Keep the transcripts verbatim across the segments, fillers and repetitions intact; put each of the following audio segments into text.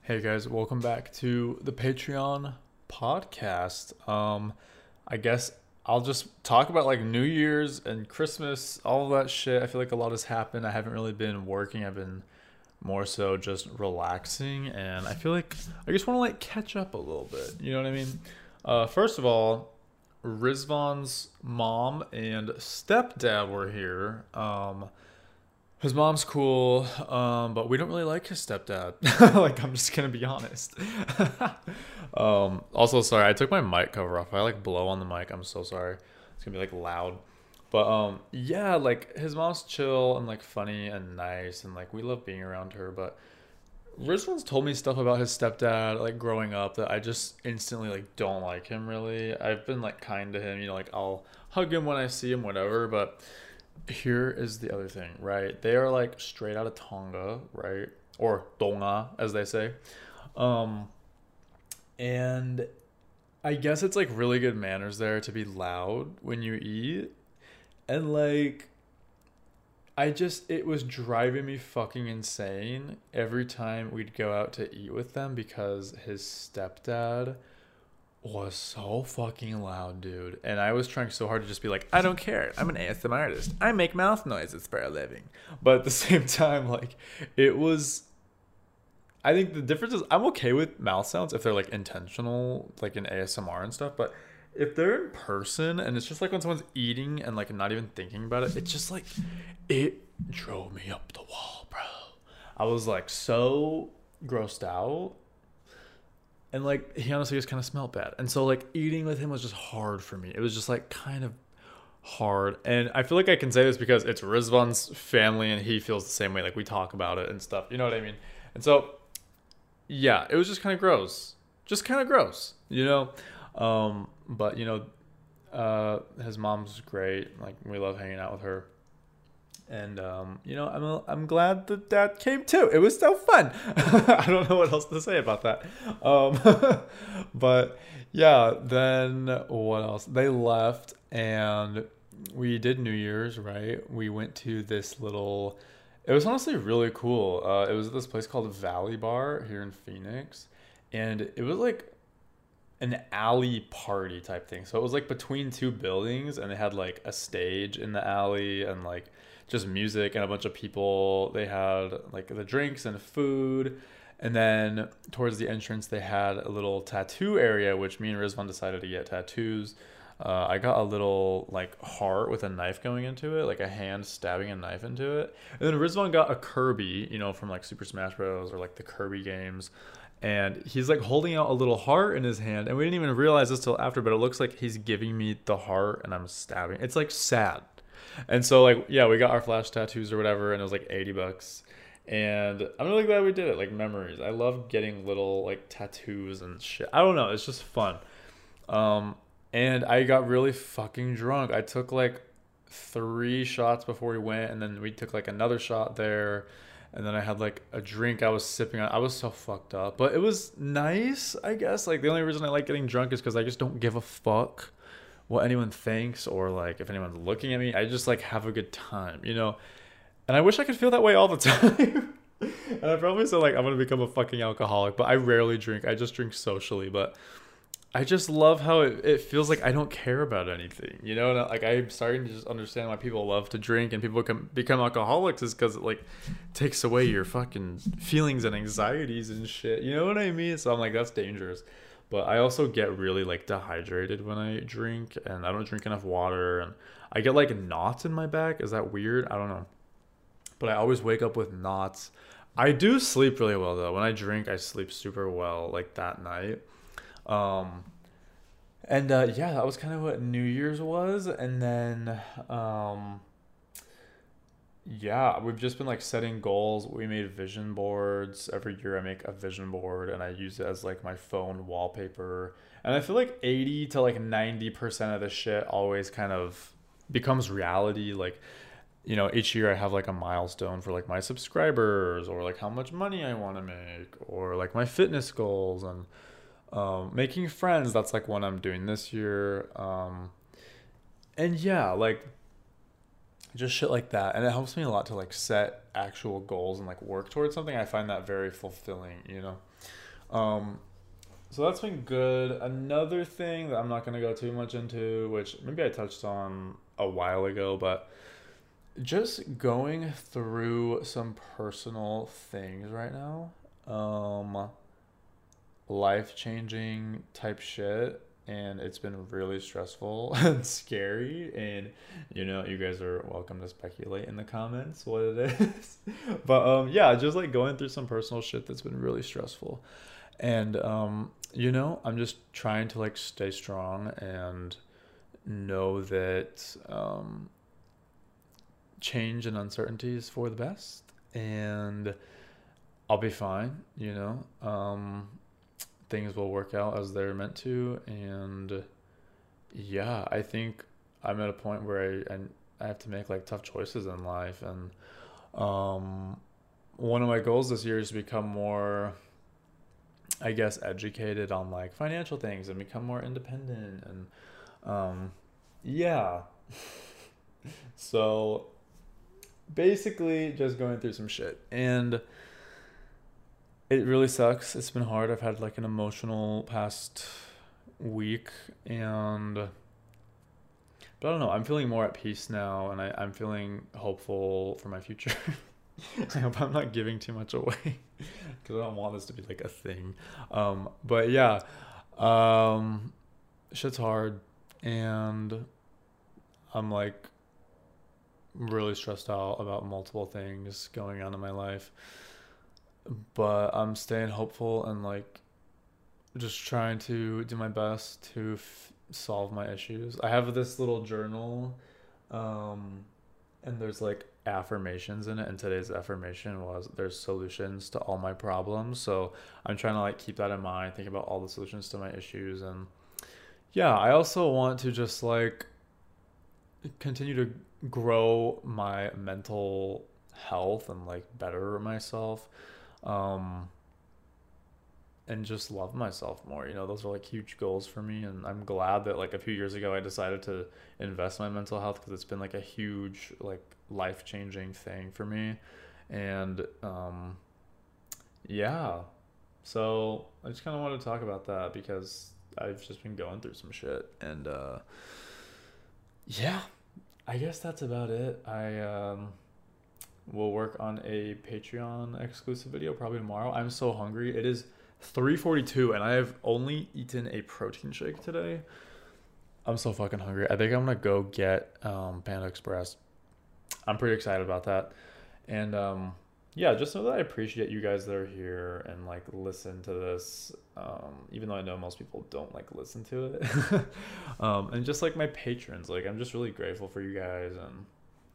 Hey guys, welcome back to the Patreon podcast. Um, I guess I'll just talk about like New Year's and Christmas, all of that shit. I feel like a lot has happened. I haven't really been working. I've been more so just relaxing, and I feel like I just want to like catch up a little bit. You know what I mean? Uh, first of all, Rizvan's mom and stepdad were here. Um, his mom's cool, um, but we don't really like his stepdad. Like, I'm just gonna be honest. um, also, sorry, I took my mic cover off. I like blow on the mic. I'm so sorry. It's gonna be like loud. But um, yeah, like his mom's chill and like funny and nice, and like we love being around her. But Rizwan's told me stuff about his stepdad, like growing up, that I just instantly like don't like him really. I've been like kind to him, you know, like I'll hug him when I see him, whatever. But here is the other thing, right? They are like straight out of Tonga, right? Or Tonga, as they say. Um, and I guess it's like really good manners there to be loud when you eat. And like, I just, it was driving me fucking insane every time we'd go out to eat with them because his stepdad was so fucking loud, dude. And I was trying so hard to just be like, I don't care. I'm an A S M R artist. I make mouth noises for a living. But at the same time, like, it was. I think the difference is I'm okay with mouth sounds if they're like intentional, like in A S M R and stuff. But if they're in person and it's just like when someone's eating and like not even thinking about it, it's just like, it drove me up the wall, bro. I was like so grossed out, and like he honestly just kind of smelled bad, and so like eating with him was just hard for me. It was just like kind of hard, and I feel like I can say this because it's Rizvan's family and he feels the same way. Like we talk about it and stuff, you know what I mean? And so yeah, it was just kind of gross, just kind of gross, you know. Um but you know, uh his mom's great. Like we love hanging out with her. And um, you know, I'm I'm glad that that came too. It was so fun. I don't know what else to say about that. Um, but yeah, then what else? They left, and we did New Year's, right? We went to this little. It was honestly really cool. Uh, it was this place called Valley Bar here in Phoenix, and it was like an alley party type thing. So it was like between two buildings, and they had like a stage in the alley and like just music and a bunch of people. They had like the drinks and food. And then towards the entrance, they had a little tattoo area, which me and Rizvan decided to get tattoos. Uh, I got a little like heart with a knife going into it, like a hand stabbing a knife into it. And then Rizvan got a Kirby, you know, from like Super Smash Bros. Or like the Kirby games. And he's like holding out a little heart in his hand. And we didn't even realize this till after, but it looks like he's giving me the heart and I'm stabbing. It's like sad. And so like, yeah, we got our flash tattoos or whatever, and it was like eighty bucks. And I'm really glad we did it. Like memories. I love getting little like tattoos and shit. I don't know. It's just fun. Um, and I got really fucking drunk. I took like three shots before we went, and then we took like another shot there. And then I had like a drink I was sipping on. I was so fucked up. But it was nice, I guess. Like the only reason I like getting drunk is because I just don't give a fuck what anyone thinks or like if anyone's looking at me. I just like have a good time, you know? And I wish I could feel that way all the time. And I probably said like I'm gonna become a fucking alcoholic, but I rarely drink. I just drink socially. But I just love how it, it feels like I don't care about anything, you know? And like I'm starting to just understand why people love to drink and people become become alcoholics is because it like takes away your fucking feelings and anxieties and shit. You know what I mean? So I'm like, that's dangerous. But I also get really like dehydrated when I drink, and I don't drink enough water, and I get like knots in my back. Is that weird? I don't know. But I always wake up with knots. I do sleep really well though. When I drink, I sleep super well like that night. Um, and uh, yeah, that was kind of what New Year's was. And then, um, yeah, we've just been like setting goals. We made vision boards. Every year I make a vision board and I use it as like my phone wallpaper. And I feel like eighty to like ninety percent of the shit always kind of becomes reality. Like, you know, each year I have like a milestone for like my subscribers or like how much money I want to make or like my fitness goals and um, making friends. That's like one I'm doing this year. Um, and yeah, like just shit like that. And it helps me a lot to like set actual goals and like work towards something. I find that very fulfilling, you know. Um, so that's been good. Another thing that I'm not going to go too much into, which maybe I touched on a while ago, but just going through some personal things right now. Um, life-changing type shit, and it's been really stressful and scary, and you know, you guys are welcome to speculate in the comments what it is. But um yeah, just like going through some personal shit that's been really stressful. And um you know, I'm just trying to like stay strong and know that um change and uncertainty is for the best, and I'll be fine, you know. Um things will work out as they're meant to, and yeah, I think I'm at a point where I, I have to make like tough choices in life, and um one of my goals this year is to become more, I guess, educated on like financial things and become more independent, and um yeah. So basically just going through some shit, and it really sucks. It's been hard. I've had like an emotional past week, and but I don't know. I'm feeling more at peace now, and I, I'm feeling hopeful for my future. I hope I'm not giving too much away because I don't want this to be like a thing. Um, but yeah, um, shit's hard, and I'm like really stressed out about multiple things going on in my life. But I'm staying hopeful and like just trying to do my best to f- solve my issues. I have this little journal, um, and there's like affirmations in it. And today's affirmation was there's solutions to all my problems. So I'm trying to like keep that in mind, think about all the solutions to my issues. And yeah, I also want to just like continue to grow my mental health and like better myself. Um, and just love myself more. You know, those are like huge goals for me, and I'm glad that like a few years ago I decided to invest in my mental health, because it's been like a huge like life-changing thing for me. And um yeah, so I just kind of want to talk about that because I've just been going through some shit, and uh yeah, I guess that's about it. I um We'll work on a Patreon exclusive video probably tomorrow. I'm so hungry. It is three forty-two and I have only eaten a protein shake today. I'm so fucking hungry. I think I'm gonna go get um, Panda Express. I'm pretty excited about that. And um, yeah, just know that I appreciate you guys that are here and like listen to this. Um, even though I know most people don't like listen to it. um, and just like my patrons, like I'm just really grateful for you guys, and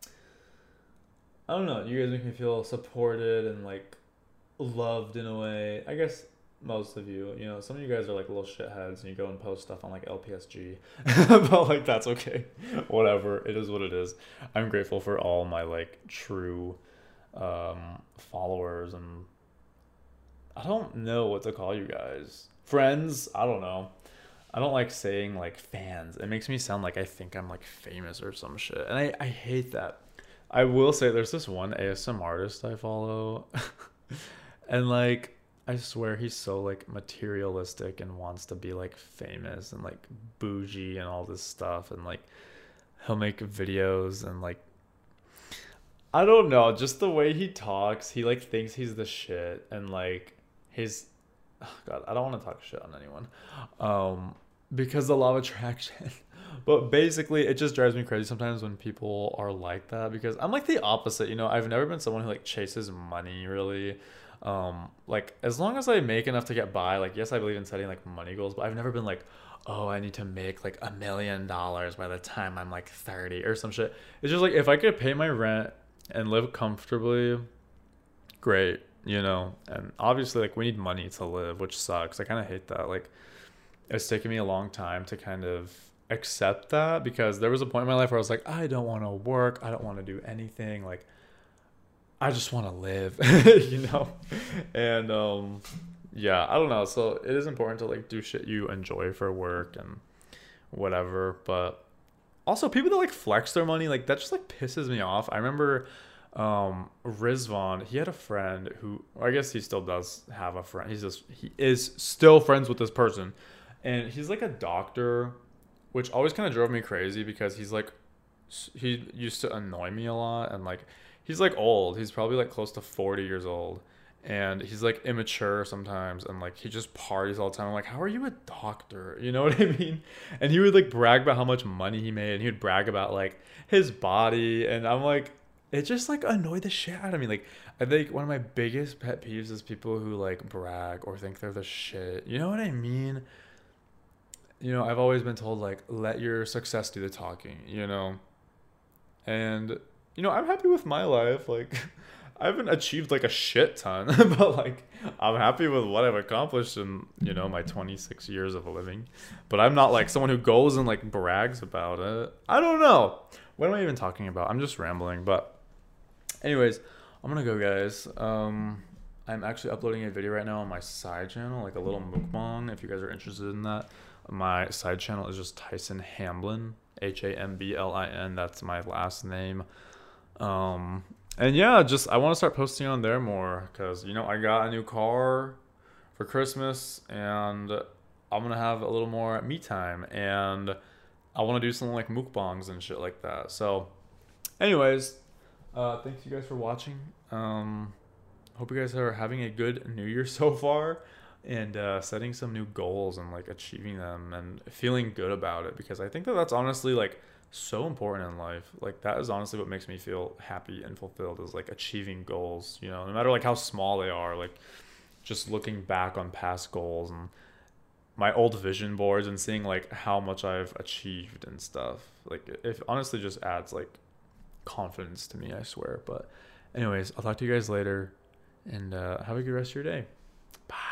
I don't know. You guys make me feel supported and like loved in a way. I guess most of you, you know, some of you guys are like little shitheads and you go and post stuff on like L P S G, but like that's okay. Whatever. It is what it is. I'm grateful for all my like true um, followers, and I don't know what to call you guys. Friends? I don't know. I don't like saying like fans. It makes me sound like I think I'm like famous or some shit, and I, I hate that. I will say there's this one A S M R artist I follow and like I swear he's so like materialistic and wants to be like famous and like bougie and all this stuff, and like he'll make videos and like I don't know, just the way he talks, he like thinks he's the shit, and like his oh god, I don't want to talk shit on anyone um because the law of attraction. But basically, it just drives me crazy sometimes when people are like that, because I'm like the opposite, you know. I've never been someone who like chases money really. Um, like as long as I make enough to get by, like yes, I believe in setting like money goals, but I've never been like, oh, I need to make like a million dollars by the time I'm like thirty or some shit. It's just like if I could pay my rent and live comfortably, great, you know. And obviously, like we need money to live, which sucks. I kind of hate that. Like it's taken me a long time to kind of accept that, because there was a point in my life where I was like, I don't want to work, I don't want to do anything, like I just want to live, you know. And um yeah, I don't know, so it is important to like do shit you enjoy for work and whatever, but also people that like flex their money, like that just like pisses me off. I remember um Rizvan, he had a friend who, I guess he still does have a friend. He's just he is still friends with this person. And he's like a doctor, which always kind of drove me crazy because he's like he used to annoy me a lot, and like he's like old. He's probably like close to forty years old. And he's like immature sometimes, and like he just parties all the time. I'm like, how are you a doctor? You know what I mean? And he would like brag about how much money he made, and he would brag about like his body, and I'm like, it just like annoyed the shit out of me. Like, I think one of my biggest pet peeves is people who like brag or think they're the shit. You know what I mean? You know, I've always been told like, let your success do the talking, you know? And, you know, I'm happy with my life. Like, I haven't achieved like a shit ton, but like, I'm happy with what I've accomplished in, you know, my twenty-six years of living. But I'm not like someone who goes and like brags about it. I don't know. What am I even talking about? I'm just rambling. But anyways, I'm gonna go, guys. Um, I'm actually uploading a video right now on my side channel, like a little mukbang, if you guys are interested in that. My side channel is just Tyson Hamblin, H A M B L I N. That's my last name. Um, and yeah, just I want to start posting on there more because, you know, I got a new car for Christmas, and I'm gonna have a little more me time, and I want to do something like mukbangs and shit like that. So, anyways, uh, thanks you guys for watching. Um, hope you guys are having a good New Year so far, and uh, setting some new goals and like achieving them and feeling good about it, because I think that that's honestly like so important in life. Like that is honestly what makes me feel happy and fulfilled, is like achieving goals, you know, no matter like how small they are. Like just looking back on past goals and my old vision boards and seeing like how much I've achieved and stuff. Like it honestly just adds like confidence to me, I swear. But anyways, I'll talk to you guys later, and uh, have a good rest of your day. Bye.